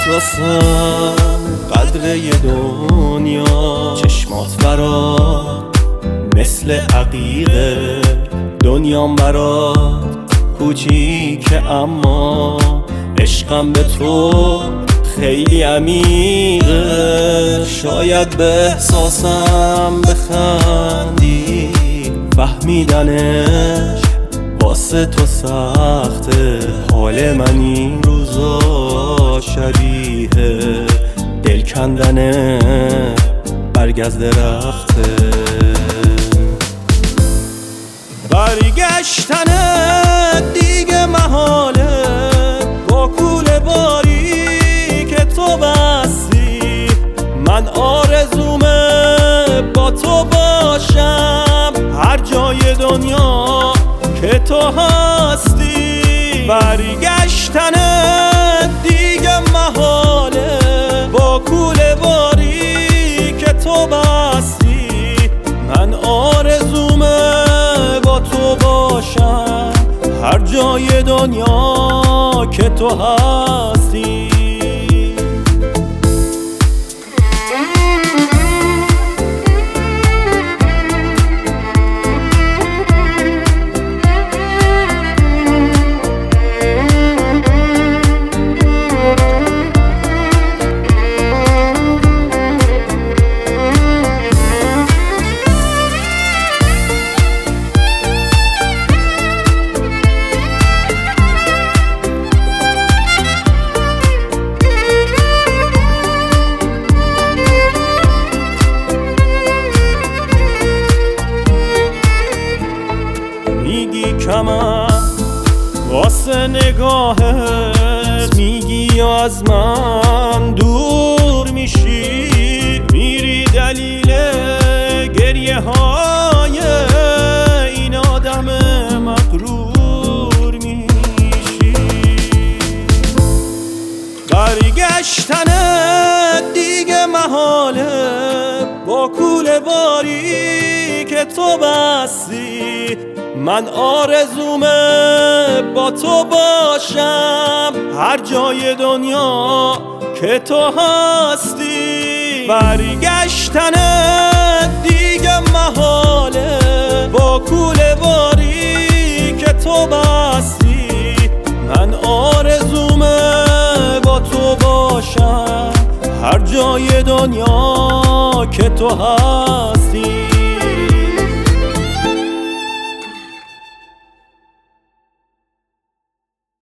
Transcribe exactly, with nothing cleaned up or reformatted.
واسم قدر یه دنیا، چشمات برات مثل عقیقه، دنیام برات کوچیکه اما عشقم به تو خیلی عمیقه. شاید به احساسم بخندی، فهمیدنش واسه تو سخته. حال من این روزا شبیه دل کندن برگ از درخته. برگشتن دیگه محاله، با کوله باری که تو بستی. من آرزومه با تو باشم هر جای دنیا که تو هستی. برگشتن دیگه محاله، با کوله باری که تو بستی. من آرزومه با تو باشم هر جای دنیا که تو هستی. میگی کمم واسه نگاهت، میگی یا از من دور میشی. میری دلیل گریه های این آدم مغرور میشی. برگشتن دیگه محاله، با کوله باری که تو بستی. من آرزومه با تو باشم هر جای دنیا که تو هستی. برگشتن دیگه محاله، با کوله باری که تو بستی. من آرزومه با تو باشم هر جای دنیا که تو هستی.